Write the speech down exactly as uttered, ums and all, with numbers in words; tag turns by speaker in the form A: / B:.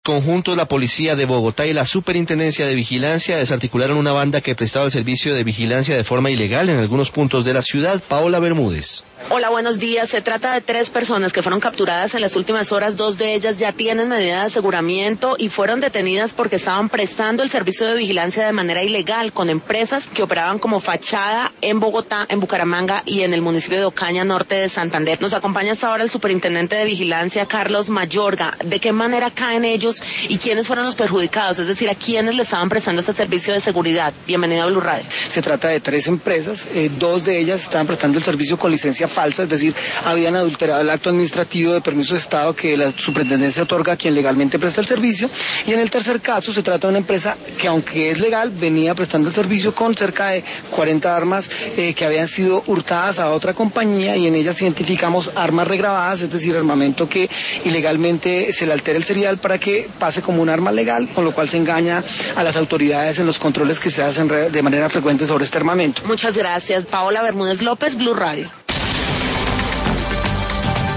A: Conjuntos, la Policía de Bogotá y la Superintendencia de Vigilancia desarticularon una banda que prestaba el servicio de vigilancia de forma ilegal en algunos puntos de la ciudad. Paola Bermúdez.
B: Hola, buenos días. Se trata de tres personas que fueron capturadas en las últimas horas. Dos de ellas ya tienen medida de aseguramiento y fueron detenidas porque estaban prestando el servicio de vigilancia de manera ilegal con empresas que operaban como fachada en Bogotá, en Bucaramanga y en el municipio de Ocaña, norte de Santander. Nos acompaña hasta ahora el superintendente de vigilancia, Carlos Mayorga. ¿De qué manera caen ellos y quiénes fueron los perjudicados? Es decir, ¿a quiénes le estaban prestando este servicio de seguridad? Bienvenido a Blue Radio.
C: Se trata de tres empresas. Eh, dos de ellas estaban prestando el servicio con licencia falsa, es decir, habían adulterado el acto administrativo de permiso de Estado que la superintendencia otorga a quien legalmente presta el servicio. Y en el tercer caso se trata de una empresa que, aunque es legal, venía prestando el servicio con cerca de cuarenta armas eh, que habían sido hurtadas a otra compañía, y en ellas identificamos armas regrabadas, es decir, armamento que ilegalmente se le altera el serial para que pase como un arma legal, con lo cual se engaña a las autoridades en los controles que se hacen de manera frecuente sobre este armamento.
B: Muchas gracias. Paola Bermúdez López, Blue Radio.